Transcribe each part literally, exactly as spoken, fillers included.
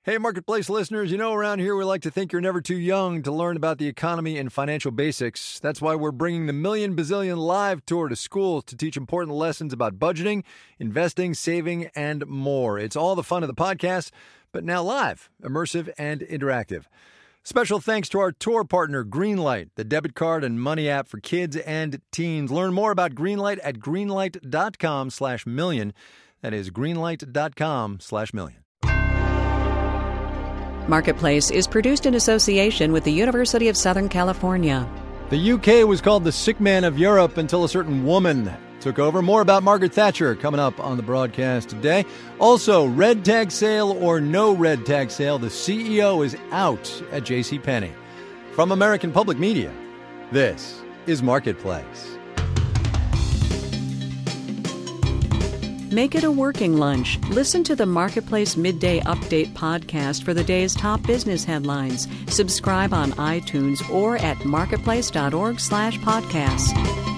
Hey, Marketplace listeners, you know around here we like to think you're never too young to learn about the economy and financial basics. That's why we're bringing the Million Bazillion Live Tour to schools to teach important lessons about budgeting, investing, saving, and more. It's all the fun of the podcast, but now live, immersive, and interactive. Special thanks to our tour partner, Greenlight, the debit card and money app for kids and teens. Learn more about Greenlight at greenlight.com slash million. That is greenlight.com slash million. Marketplace is produced in association with the University of Southern California. The U K was called the sick man of Europe until a certain woman took over. More about Margaret Thatcher coming up on the broadcast today. Also, red tag sale or no red tag sale, the C E O is out at JCPenney. From American Public Media, this is Marketplace. Make it a working lunch. Listen to the Marketplace Midday Update podcast for the day's top business headlines. Subscribe on iTunes or at marketplace.org slash podcast.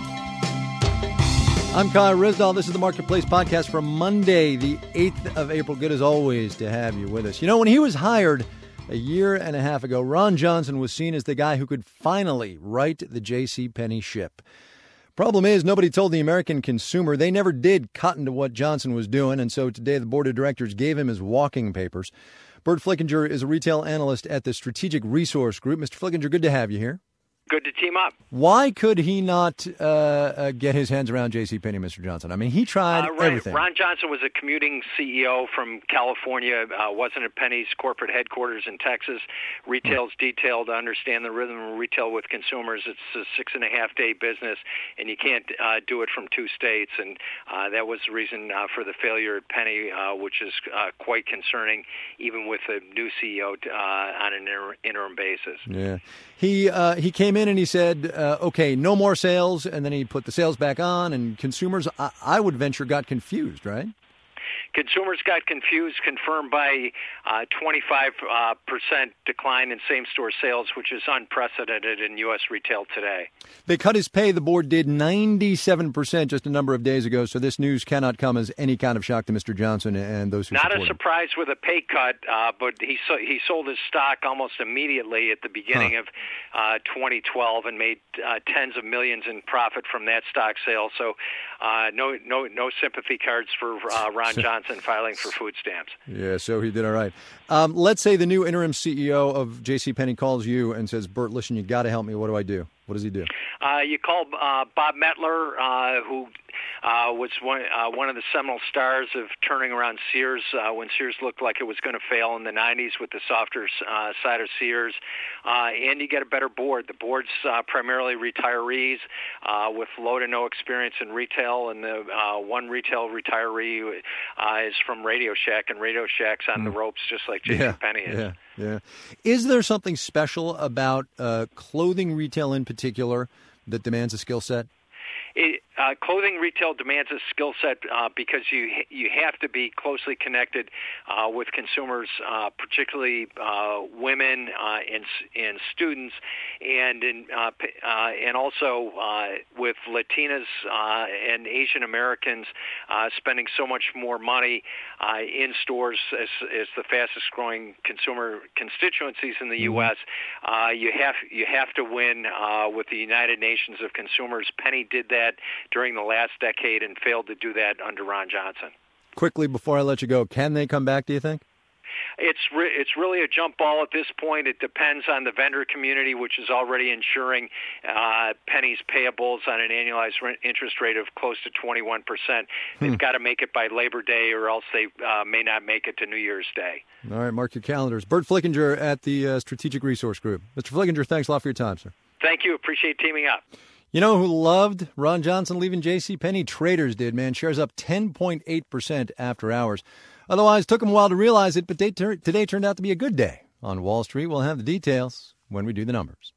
I'm Kai Rizdal. This is the Marketplace podcast for Monday, the eighth of April. Good as always to have you with us. You know, when he was hired a year and a half ago, Ron Johnson was seen as the guy who could finally right the JCPenney ship. Problem is, nobody told the American consumer. They never did cotton to what Johnson was doing, and so today the board of directors gave him his walking papers. Bert Flickinger is a retail analyst at the Strategic Resource Group. Mister Flickinger, good to have you here. Good to team up. Why could he not uh, uh, get his hands around JCPenney, Mister Johnson? I mean, he tried uh, right. everything. Ron Johnson was a commuting C E O from California, uh, wasn't at Penny's corporate headquarters in Texas. Retail's hmm. detailed to understand the rhythm of retail with consumers. It's a six-and-a-half-day business, and you can't uh, do it from two states. And uh, that was the reason uh, for the failure at Penny, uh, which is uh, quite concerning, even with a new C E O uh, on an inter- interim basis. Yeah. He uh, he came in and he said, uh, okay, no more sales, and then he put the sales back on, and consumers, I, I would venture, got confused, right? Consumers got confused, confirmed by uh, twenty-five percent decline in same-store sales, which is unprecedented in U S retail today. They cut his pay. The board did ninety-seven percent just a number of days ago, so this news cannot come as any kind of shock to Mister Johnson and those who Not support a him. surprise with a pay cut, uh, but he so, he sold his stock almost immediately at the beginning huh. of uh, twenty twelve and made uh, tens of millions in profit from that stock sale. So uh, no no no sympathy cards for uh, Ron Johnson filing for food stamps. Yeah, so he did all right. Um, let's say the new interim C E O of JCPenney calls you and says, Bert, listen, you got to help me. What do I do? What does he do? Uh, you call uh, Bob Mettler, uh, who uh, was one, uh, one of the seminal stars of turning around Sears uh, when Sears looked like it was going to fail in the nineties with the softer uh, side of Sears. Uh, and you get a better board. The board's uh, primarily retirees uh, with low to no experience in retail, and the uh, one retail retiree uh, is from Radio Shack, and Radio Shack's on mm. the ropes just like JCPenney yeah, is. Yeah. Yeah. Is there something special about uh, clothing retail in particular that demands a skill set? It, uh, clothing retail demands a skill set uh, because you you have to be closely connected uh, with consumers, uh, particularly uh, women uh, and and students, and in, uh, uh, and also uh, with Latinas uh, and Asian Americans uh, spending so much more money uh, in stores as, as the fastest growing consumer constituencies in the U S. Uh, you have you have to win uh, with the United Nations of Consumers. Penny did that during the last decade and failed to do that under Ron Johnson. Quickly, before I let you go, can they come back, do you think? It's re- it's really a jump ball at this point. It depends on the vendor community, which is already insuring uh, Penny's payables on an annualized rent interest rate of close to twenty-one percent. They've hmm. got to make it by Labor Day, or else they uh, may not make it to New Year's Day. All right, mark your calendars. Bert Flickinger at the uh, Strategic Resource Group. Mister Flickinger, thanks a lot for your time, sir. Thank you. Appreciate teaming up. You know who loved Ron Johnson leaving JCPenney? Traders did, man. Shares up ten point eight percent after hours. Otherwise, took them a while to realize it, but they ter- today turned out to be a good day on Wall Street. We'll have the details when we do the numbers.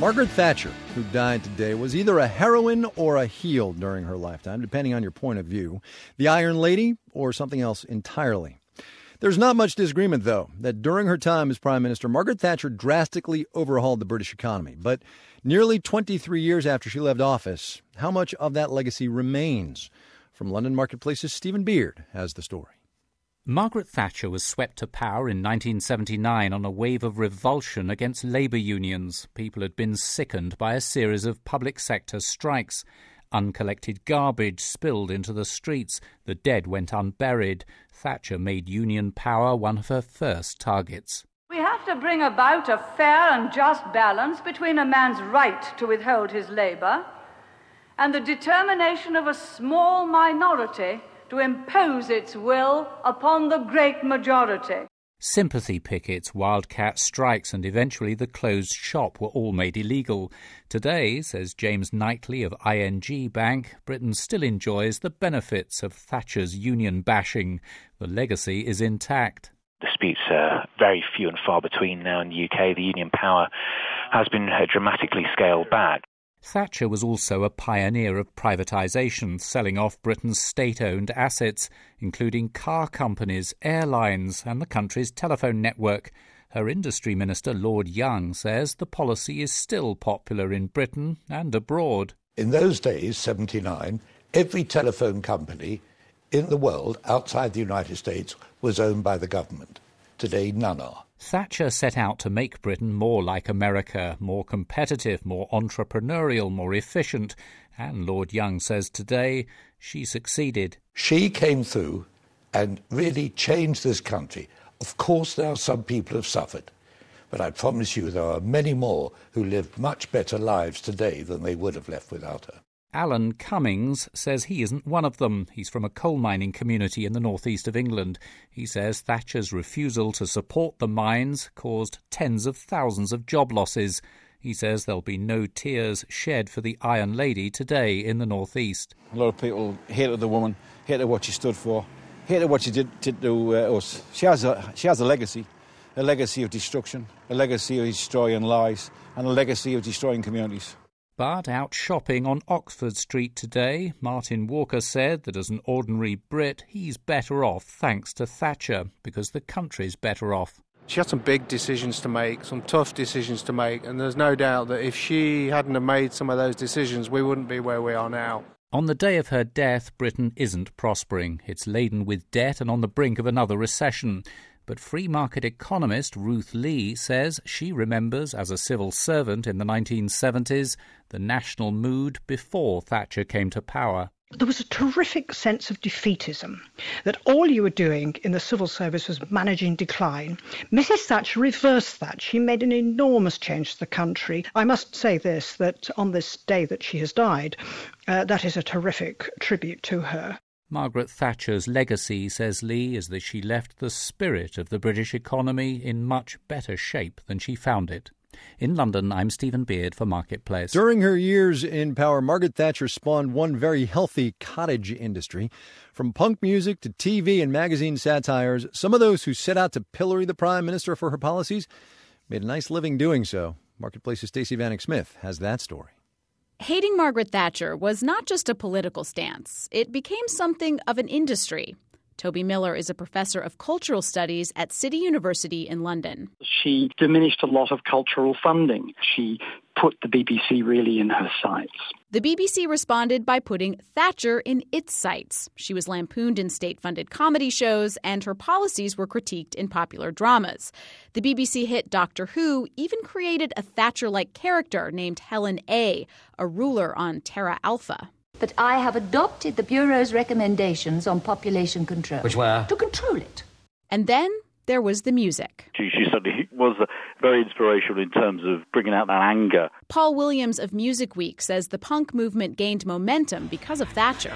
Margaret Thatcher, who died today, was either a heroine or a heel during her lifetime, depending on your point of view. The Iron Lady or something else entirely. There's not much disagreement, though, that during her time as Prime Minister, Margaret Thatcher drastically overhauled the British economy. But nearly twenty-three years after she left office, how much of that legacy remains? From London Marketplace's Stephen Beard has the story. Margaret Thatcher was swept to power in nineteen seventy-nine on a wave of revulsion against labour unions. People had been sickened by a series of public sector strikes. Uncollected garbage spilled into the streets. The dead went unburied. Thatcher made union power one of her first targets. We have to bring about a fair and just balance between a man's right to withhold his labour and the determination of a small minority to impose its will upon the great majority. Sympathy pickets, wildcat strikes and eventually the closed shop were all made illegal. Today, says James Knightley of I N G Bank, Britain still enjoys the benefits of Thatcher's union bashing. The legacy is intact. Disputes are very few and far between now in the U K. The union power has been dramatically scaled back. Thatcher was also a pioneer of privatisation, selling off Britain's state-owned assets, including car companies, airlines and the country's telephone network. Her industry minister, Lord Young, says the policy is still popular in Britain and abroad. In those days, seventy-nine, every telephone company in the world outside the United States was owned by the government. Today, none are. Thatcher set out to make Britain more like America, more competitive, more entrepreneurial, more efficient. And Lord Young says today she succeeded. She came through and really changed this country. Of course, there are some people who have suffered, but I promise you there are many more who live much better lives today than they would have left without her. Alan Cummings says he isn't one of them. He's from a coal mining community in the northeast of England. He says Thatcher's refusal to support the mines caused tens of thousands of job losses. He says there'll be no tears shed for the Iron Lady today in the northeast. A lot of people hated the woman, hated what she stood for, hated what she did, did to uh, us. She has a she has a legacy, a legacy of destruction, a legacy of destroying lives, and a legacy of destroying communities. But out shopping on Oxford Street today, Martin Walker said that as an ordinary Brit, he's better off thanks to Thatcher, because the country's better off. She had some big decisions to make, some tough decisions to make, and there's no doubt that if she hadn't have made some of those decisions, we wouldn't be where we are now. On the day of her death, Britain isn't prospering. It's laden with debt and on the brink of another recession. But free market economist Ruth Lee says she remembers as a civil servant in the nineteen seventies the national mood before Thatcher came to power. There was a terrific sense of defeatism, that all you were doing in the civil service was managing decline. Missus Thatcher reversed that. She made an enormous change to the country. I must say this, that on this day that she has died, uh, that is a terrific tribute to her. Margaret Thatcher's legacy, says Lee, is that she left the spirit of the British economy in much better shape than she found it. In London, I'm Stephen Beard for Marketplace. During her years in power, Margaret Thatcher spawned one very healthy cottage industry. From punk music to T V and magazine satires, some of those who set out to pillory the Prime Minister for her policies made a nice living doing so. Marketplace's Stacey Vanek Smith has that story. Hating Margaret Thatcher was not just a political stance. It became something of an industry. Toby Miller is a professor of cultural studies at City University in London. She diminished a lot of cultural funding. She put the B B C really in her sights. The B B C responded by putting Thatcher in its sights. She was lampooned in state-funded comedy shows, and her policies were critiqued in popular dramas. The B B C hit Doctor Who even created a Thatcher-like character named Helen A., a ruler on Terra Alpha. But I have adopted the Bureau's recommendations on population control. Which were? To control it. And then there was the music. She, she certainly was very inspirational in terms of bringing out that anger. Paul Williams of Music Week says the punk movement gained momentum because of Thatcher.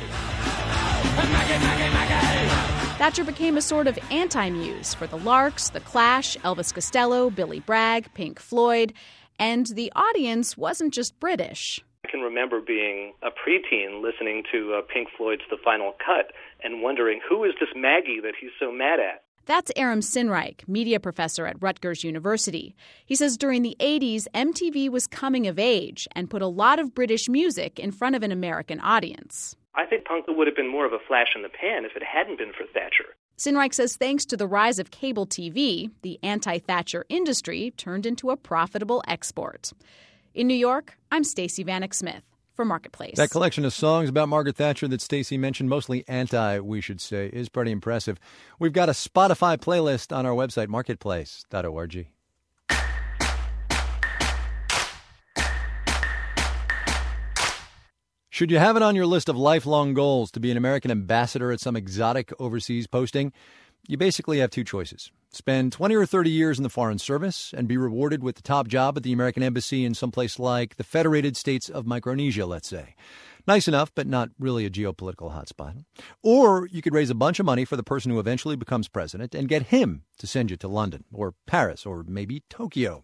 Thatcher became a sort of anti-muse for the Larks, The Clash, Elvis Costello, Billy Bragg, Pink Floyd, and the audience wasn't just British. I can remember being a preteen listening to uh, Pink Floyd's The Final Cut and wondering, who is this Maggie that he's so mad at? That's Aram Sinreich, media professor at Rutgers University. He says during the eighties, M T V was coming of age and put a lot of British music in front of an American audience. I think punk would have been more of a flash in the pan if it hadn't been for Thatcher. Sinreich says thanks to the rise of cable T V, the anti-Thatcher industry turned into a profitable export. In New York, I'm Stacey Vanek Smith for Marketplace. That collection of songs about Margaret Thatcher that Stacey mentioned, mostly anti, we should say, is pretty impressive. We've got a Spotify playlist on our website, marketplace dot org. Should you have it on your list of lifelong goals to be an American ambassador at some exotic overseas posting? You basically have two choices. Spend twenty or thirty years in the Foreign Service and be rewarded with the top job at the American Embassy in someplace like the Federated States of Micronesia, let's say. Nice enough, but not really a geopolitical hotspot. Or you could raise a bunch of money for the person who eventually becomes president and get him to send you to London or Paris or maybe Tokyo.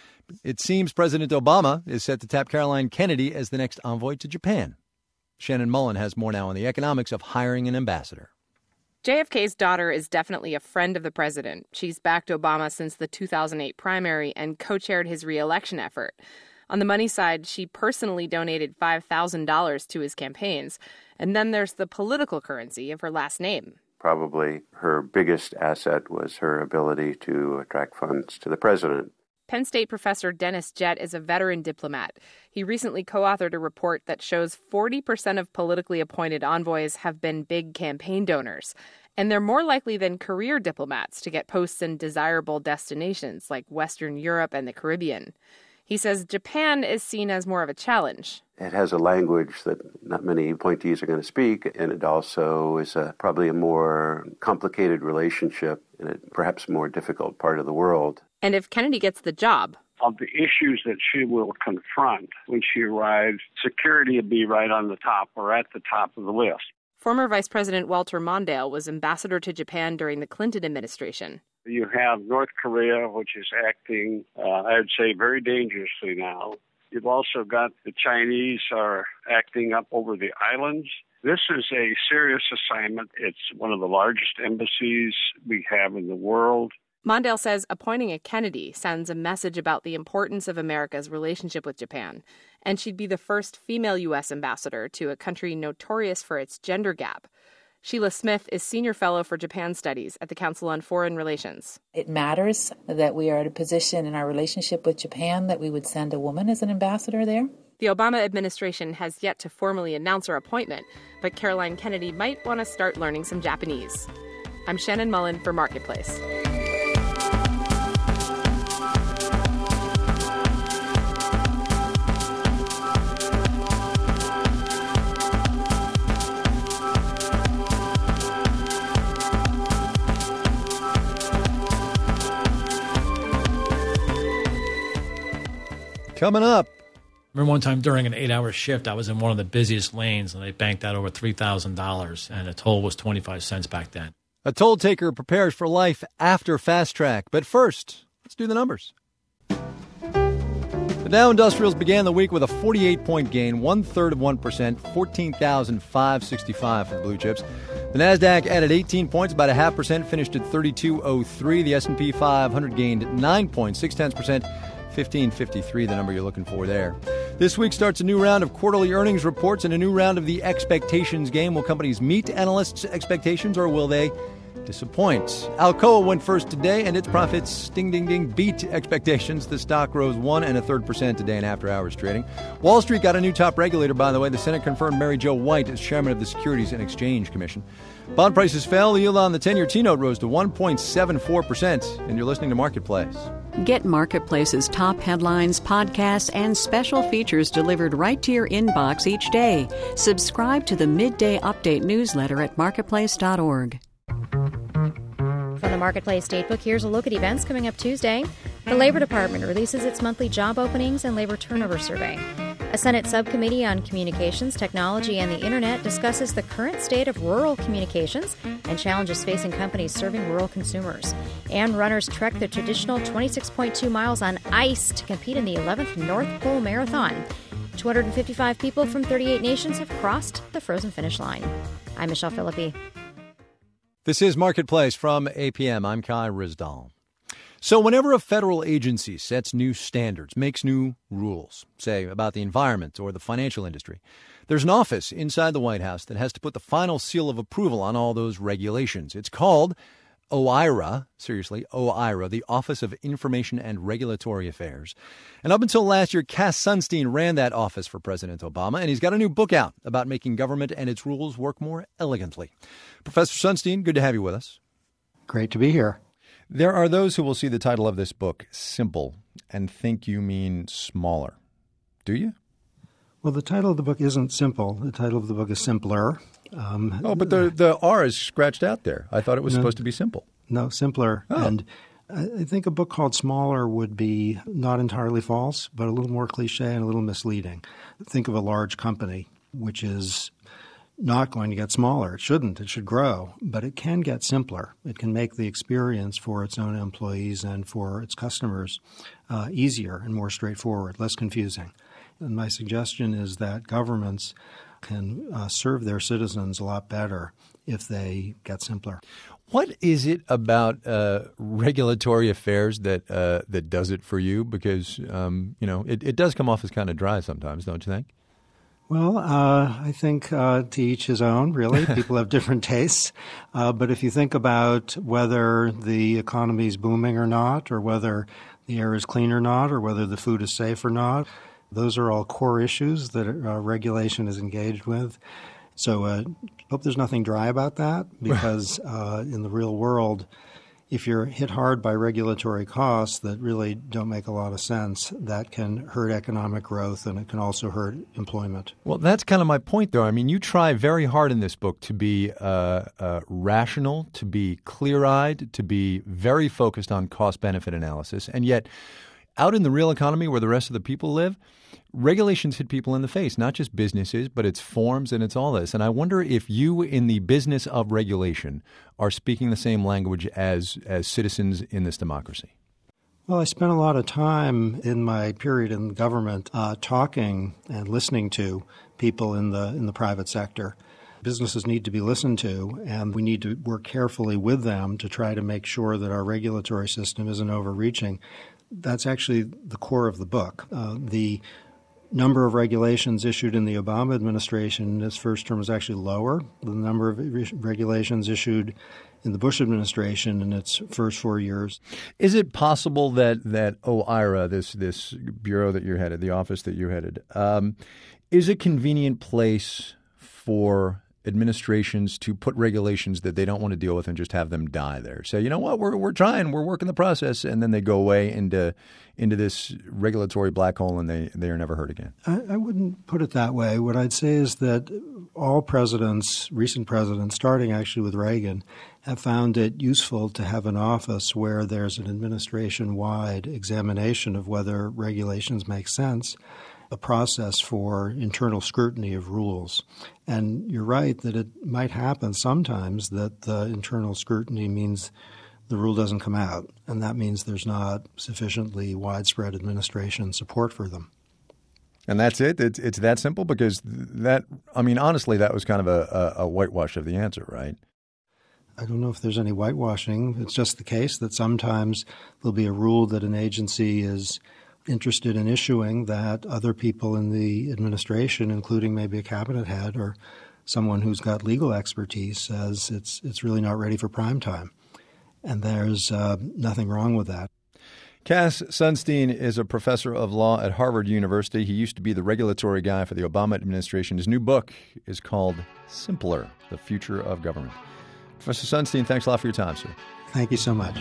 It seems President Obama is set to tap Caroline Kennedy as the next envoy to Japan. Shannon Mullen has more now on the economics of hiring an ambassador. J F K's daughter is definitely a friend of the president. She's backed Obama since the two thousand eight primary and co-chaired his re-election effort. On the money side, she personally donated five thousand dollars to his campaigns. And then there's the political currency of her last name. Probably her biggest asset was her ability to attract funds to the president. Penn State professor Dennis Jett is a veteran diplomat. He recently co-authored a report that shows forty percent of politically appointed envoys have been big campaign donors. And they're more likely than career diplomats to get posts in desirable destinations like Western Europe and the Caribbean. He says Japan is seen as more of a challenge. It has a language that not many appointees are going to speak, and it also is a, probably a more complicated relationship in a perhaps more difficult part of the world. And if Kennedy gets the job, of the issues that she will confront when she arrives, security will be right on the top or at the top of the list. Former Vice President Walter Mondale was ambassador to Japan during the Clinton administration. You have North Korea, which is acting, uh, I would say, very dangerously now. You've also got the Chinese are acting up over the islands. This is a serious assignment. It's one of the largest embassies we have in the world. Mondale says appointing a Kennedy sends a message about the importance of America's relationship with Japan, and she'd be the first female U S ambassador to a country notorious for its gender gap. Sheila Smith is Senior Fellow for Japan Studies at the Council on Foreign Relations. It matters that we are at a position in our relationship with Japan that we would send a woman as an ambassador there. The Obama administration has yet to formally announce her appointment, but Caroline Kennedy might want to start learning some Japanese. I'm Shannon Mullen for Marketplace. Coming up. Remember one time during an eight-hour shift, I was in one of the busiest lanes, and they banked out over three thousand dollars, and a toll was twenty-five cents back then. A toll taker prepares for life after Fast Track. But first, let's do the numbers. The Dow Industrials began the week with a forty-eight point gain, one-third of one percent, fourteen thousand five hundred sixty-five for the blue chips. The Nasdaq added eighteen points, about a half percent, finished at thirty-two oh three. The S and P five hundred gained nine points, six-tenths percent, fifteen fifty-three, the number you're looking for there. This week starts a new round of quarterly earnings reports and a new round of the expectations game. Will companies meet analysts' expectations or will they disappoint? Alcoa went first today and its profits, ding, ding, ding, beat expectations. The stock rose one and a third percent today in after hours trading. Wall Street got a new top regulator, by the way. The Senate confirmed Mary Jo White as chairman of the Securities and Exchange Commission. Bond prices fell. The yield on the ten-year T-note rose to one point seven four percent. And you're listening to Marketplace. Get Marketplace's top headlines, podcasts, and special features delivered right to your inbox each day. Subscribe to the Midday Update newsletter at marketplace dot org. From the Marketplace Datebook, here's a look at events coming up Tuesday. The Labor Department releases its monthly job openings and labor turnover survey. A Senate subcommittee on communications, technology, and the Internet discusses the current state of rural communications and challenges facing companies serving rural consumers. And runners trek the traditional twenty-six point two miles on ice to compete in the eleventh North Pole Marathon. two hundred fifty-five people from thirty-eight nations have crossed the frozen finish line. I'm Michelle Philippi. This is Marketplace from A P M. I'm Kai Rizdal. So whenever a federal agency sets new standards, makes new rules, say about the environment or the financial industry, there's an office inside the White House that has to put the final seal of approval on all those regulations. It's called OIRA, seriously, OIRA, the Office of Information and Regulatory Affairs. And up until last year, Cass Sunstein ran that office for President Obama, and he's got a new book out about making government and its rules work more elegantly. Professor Sunstein, good to have you with us. Great to be here. There are those who will see the title of this book, Simple, and think you mean smaller. Do you? Well, the title of the book isn't simple. The title of the book is Simpler. Um, oh, but the the R is scratched out there. I thought it was no, supposed to be simple. No, simpler. Oh. And I think a book called Smaller would be not entirely false, but a little more cliche and a little misleading. Think of a large company, which is not going to get smaller. It shouldn't. It should grow. But it can get simpler. It can make the experience for its own employees and for its customers uh, easier and more straightforward, less confusing. And my suggestion is that governments can uh, serve their citizens a lot better if they get simpler. What is it about uh, regulatory affairs that uh, that does it for you? Because, um, you know, it, it does come off as kind of dry sometimes, don't you think? Well, uh, I think uh, to each his own, really. People have different tastes. Uh, but if you think about whether the economy is booming or not, or whether the air is clean or not, or whether the food is safe or not, those are all core issues that uh, regulation is engaged with. So I uh, hope there's nothing dry about that, because uh, in the real world, if you're hit hard by regulatory costs that really don't make a lot of sense, that can hurt economic growth, and it can also hurt employment. Well, that's kind of my point, though. I mean, you try very hard in this book to be uh, uh, rational, to be clear-eyed, to be very focused on cost-benefit analysis, and yet out in the real economy where the rest of the people live, regulations hit people in the face, not just businesses, but it's forms and it's all this. And I wonder if you in the business of regulation are speaking the same language as as citizens in this democracy. Well, I spent a lot of time in my period in government uh, talking and listening to people in the in the private sector. Businesses need to be listened to, and we need to work carefully with them to try to make sure that our regulatory system isn't overreaching. That's actually the core of the book. Uh, the number of regulations issued in the Obama administration in his first term was actually lower than the number of re- regulations issued in the Bush administration in its first four years. Is it possible that that OIRA, this this bureau that you headed, the office that you headed, um, is a convenient place for administrations to put regulations that they don't want to deal with and just have them die there? Say, you know what, we're we're trying, we're working the process, and then they go away into into this regulatory black hole, and they, they are never heard again. I, I wouldn't put it that way. What I'd say is that all presidents, recent presidents, starting actually with Reagan, have found it useful to have an office where there's an administration-wide examination of whether regulations make sense, a process for internal scrutiny of rules. And you're right that it might happen sometimes that the internal scrutiny means the rule doesn't come out, and that means there's not sufficiently widespread administration support for them. And that's it? It's, it's that simple? Because that, I mean, honestly, that was kind of a, a, a whitewash of the answer, right? I don't know if there's any whitewashing. It's just the case that sometimes there'll be a rule that an agency is interested in issuing that other people in the administration, including maybe a cabinet head or someone who's got legal expertise, says it's it's really not ready for prime time. And there's uh, nothing wrong with that. Cass Sunstein is a professor of law at Harvard University. He used to be the regulatory guy for the Obama administration. His new book is called Simpler, The Future of Government. Professor Sunstein, thanks a lot for your time, sir. Thank you so much.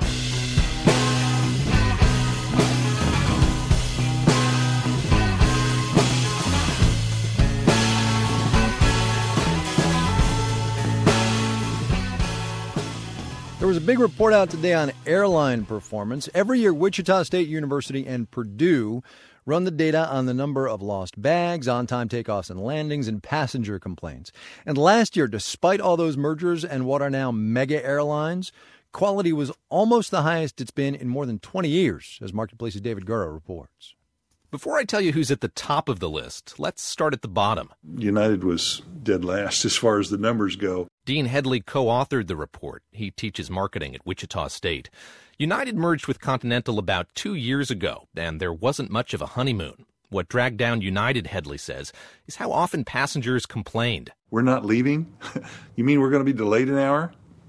There was a big report out today on airline performance. Every year, Wichita State University and Purdue run the data on the number of lost bags, on-time takeoffs and landings, and passenger complaints. And last year, despite all those mergers and what are now mega airlines, quality was almost the highest it's been in more than twenty years, as Marketplace's David Gura reports. Before I tell you who's at the top of the list, let's start at the bottom. United was dead last as far as the numbers go. Dean Headley co-authored the report. He teaches marketing at Wichita State. United merged with Continental about two years ago, and there wasn't much of a honeymoon. What dragged down United, Headley says, is how often passengers complained. We're not leaving? You mean we're going to be delayed an hour?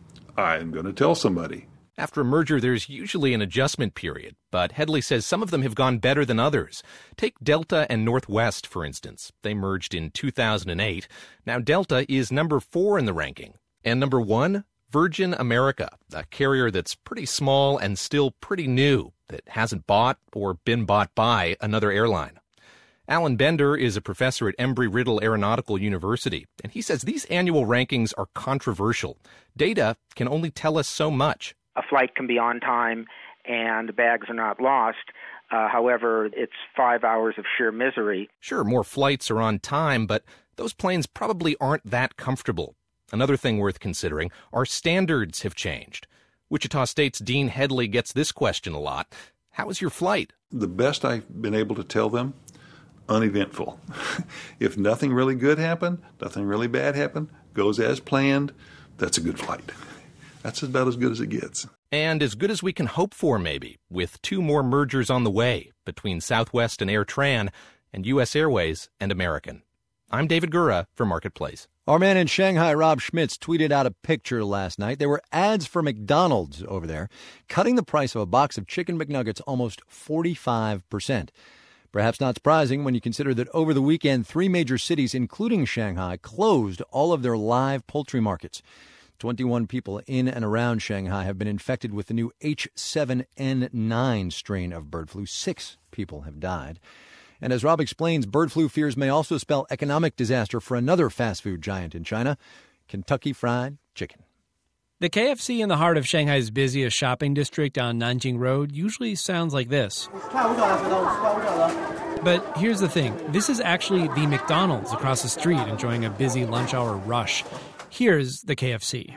I'm going to tell somebody. After a merger, there's usually an adjustment period, but Headley says some of them have gone better than others. Take Delta and Northwest, for instance. They merged in two thousand eight. Now Delta is number four in the ranking. And number one, Virgin America, a carrier that's pretty small and still pretty new, that hasn't bought or been bought by another airline. Alan Bender is a professor at Embry-Riddle Aeronautical University, and he says these annual rankings are controversial. Data can only tell us so much. A flight can be on time and the bags are not lost. Uh, however, it's five hours of sheer misery. Sure, more flights are on time, but those planes probably aren't that comfortable. Another thing worth considering, our standards have changed. Wichita State's Dean Headley gets this question a lot. How was your flight? The best I've been able to tell them, uneventful. If nothing really good happened, nothing really bad happened, goes as planned, that's a good flight. That's about as good as it gets. And as good as we can hope for, maybe, with two more mergers on the way between Southwest and AirTran and U S Airways and American. I'm David Gura for Marketplace. Our man in Shanghai, Rob Schmitz, tweeted out a picture last night. There were ads for McDonald's over there, cutting the price of a box of Chicken McNuggets almost forty-five percent. Perhaps not surprising when you consider that over the weekend, three major cities, including Shanghai, closed all of their live poultry markets. twenty-one people in and around Shanghai have been infected with the new H seven N nine strain of bird flu. Six people have died. And as Rob explains, bird flu fears may also spell economic disaster for another fast food giant in China, Kentucky Fried Chicken. The K F C in the heart of Shanghai's busiest shopping district on Nanjing Road usually sounds like this. But here's the thing. This is actually the McDonald's across the street enjoying a busy lunch hour rush. Here's the K F C.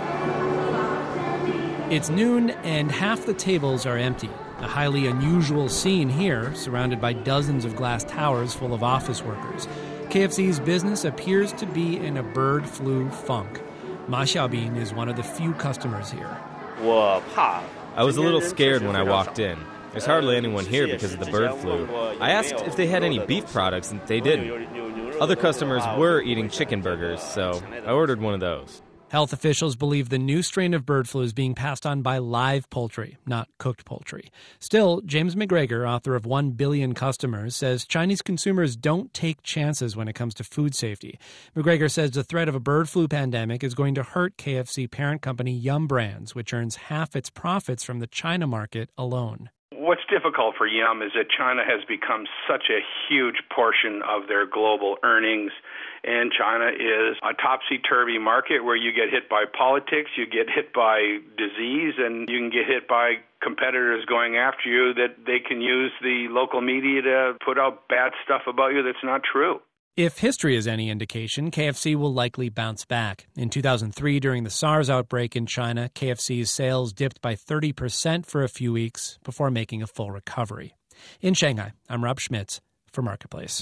It's noon and half the tables are empty. A highly unusual scene here, surrounded by dozens of glass towers full of office workers. K F C's business appears to be in a bird flu funk. Ma Xiaobin is one of the few customers here. I was a little scared when I walked in. There's hardly anyone here because of the bird flu. I asked if they had any beef products, and they didn't. Other customers were eating chicken burgers, so I ordered one of those. Health officials believe the new strain of bird flu is being passed on by live poultry, not cooked poultry. Still, James McGregor, author of One Billion Customers, says Chinese consumers don't take chances when it comes to food safety. McGregor says the threat of a bird flu pandemic is going to hurt K F C parent company Yum Brands, which earns half its profits from the China market alone. What's difficult for Yum is that China has become such a huge portion of their global earnings, and China is a topsy-turvy market where you get hit by politics, you get hit by disease, and you can get hit by competitors going after you that they can use the local media to put out bad stuff about you that's not true. If history is any indication, K F C will likely bounce back. In two thousand three, during the SARS outbreak in China, K F C's sales dipped by thirty percent for a few weeks before making a full recovery. In Shanghai, I'm Rob Schmitz for Marketplace.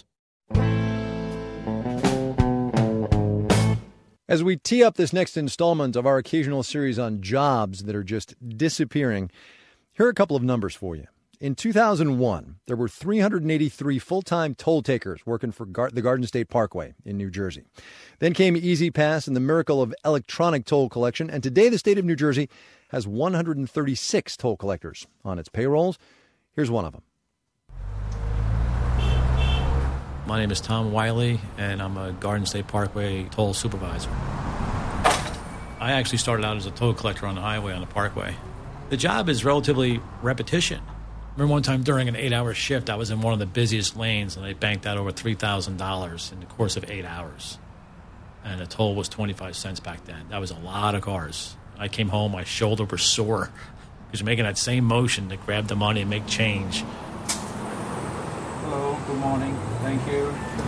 As we tee up this next installment of our occasional series on jobs that are just disappearing, here are a couple of numbers for you. In two thousand one, there were three hundred eighty-three full-time toll takers working for Gar- the Garden State Parkway in New Jersey. Then came Easy Pass and the miracle of electronic toll collection, and today the state of New Jersey has one hundred thirty-six toll collectors on its payrolls. Here's one of them. My name is Tom Wiley, and I'm a Garden State Parkway toll supervisor. I actually started out as a toll collector on the highway on the Parkway. The job is relatively repetition. I remember one time during an eight-hour shift, I was in one of the busiest lanes, and they banked out over three thousand dollars in the course of eight hours. And the toll was twenty-five cents back then. That was a lot of cars. I came home, my shoulder was sore because you're making that same motion to grab the money and make change. Hello, good morning. Thank you.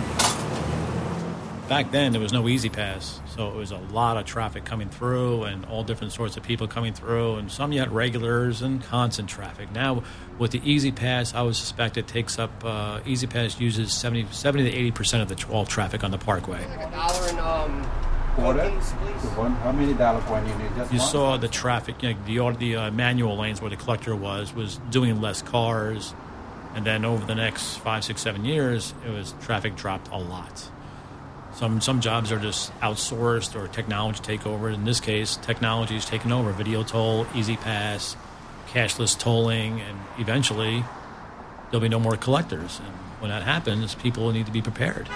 Back then, there was no Easy Pass, so it was a lot of traffic coming through and all different sorts of people coming through, and some you had regulars and constant traffic. Now, with the Easy Pass, I would suspect it takes up, uh, Easy Pass uses seventy, seventy to eighty percent of the all traffic on the Parkway. Like a dollar and um, quarter to one. How many dollar coin you need? Just You one? saw the traffic, you know, the auto- the uh, manual lanes where the collector was, was doing less cars. And then over the next five, six, seven years, it was traffic dropped a lot. Some some jobs are just outsourced or technology take over. In this case, technology is taking over. Video toll, Easy Pass, cashless tolling, and eventually there'll be no more collectors. And when that happens, people need to be prepared.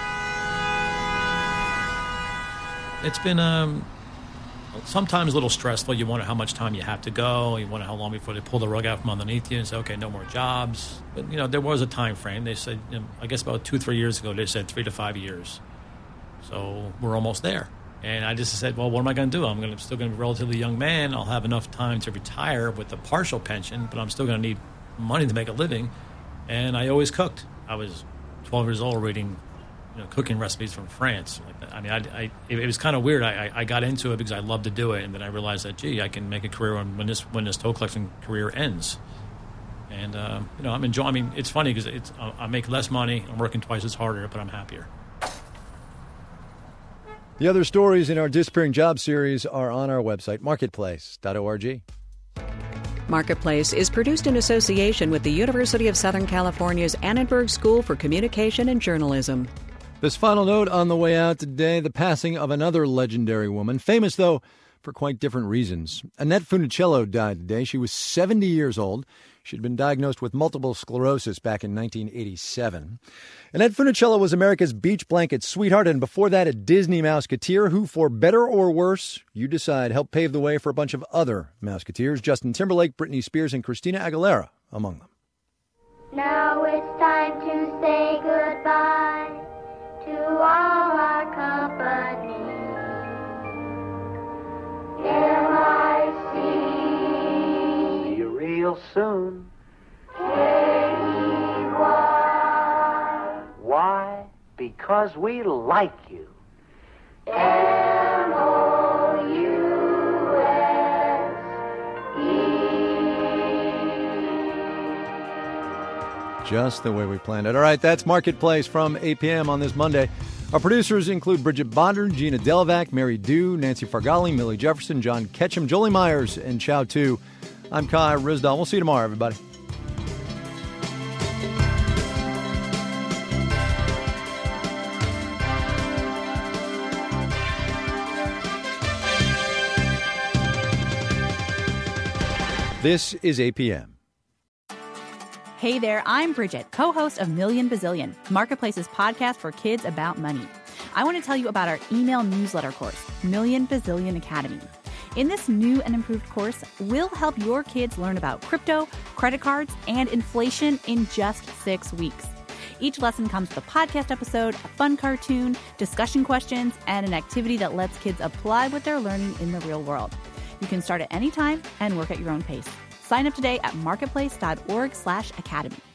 It's been um, sometimes a little stressful. You wonder how much time you have to go. You wonder how long before they pull the rug out from underneath you and say, okay, no more jobs. But, you know, there was a time frame. They said, you know, I guess about two, three years ago, they said three to five years. So we're almost there. And I just said, well, what am I going to do? I'm gonna, still going to be a relatively young man. I'll have enough time to retire with a partial pension, but I'm still going to need money to make a living. And I always cooked. I was twelve years old reading, you know, cooking recipes from France. Like that. I mean, I, I, it, it was kind of weird. I, I got into it because I loved to do it, and then I realized that, gee, I can make a career when, when this when this toll collection career ends. And uh, you know, I'm enjoying. I mean, it's funny because it's I make less money. I'm working twice as harder, but I'm happier. The other stories in our Disappearing Jobs series are on our website, marketplace dot org. Marketplace is produced in association with the University of Southern California's Annenberg School for Communication and Journalism. This final note on the way out today, the passing of another legendary woman, famous, though, for quite different reasons. Annette Funicello died today. She was seventy years old. She'd been diagnosed with multiple sclerosis back in nineteen eighty-seven. Annette Funicello was America's beach blanket sweetheart, and before that, a Disney Mouseketeer who, for better or worse, you decide, helped pave the way for a bunch of other Mouseketeers, Justin Timberlake, Britney Spears, and Christina Aguilera among them. Now it's time to say goodbye to all our company. M I C. See you real soon. K E Y. Why? Because we like you. M O U S E. Just the way we planned it. All right, that's Marketplace from eight p.m. on this Monday. Our producers include Bridget Bonder, Gina Delevac, Mary Dew, Nancy Fargali, Millie Jefferson, John Ketchum, Jolie Myers, and Chow Tu. I'm Kai Rizdal. We'll see you tomorrow, everybody. This is eight p.m. Hey there, I'm Bridget, co-host of Million Bazillion, Marketplace's podcast for kids about money. I want to tell you about our email newsletter course, Million Bazillion Academy. In this new and improved course, we'll help your kids learn about crypto, credit cards, and inflation in just six weeks. Each lesson comes with a podcast episode, a fun cartoon, discussion questions, and an activity that lets kids apply what they're learning in the real world. You can start at any time and work at your own pace. Sign up today at marketplace dot org slash academy.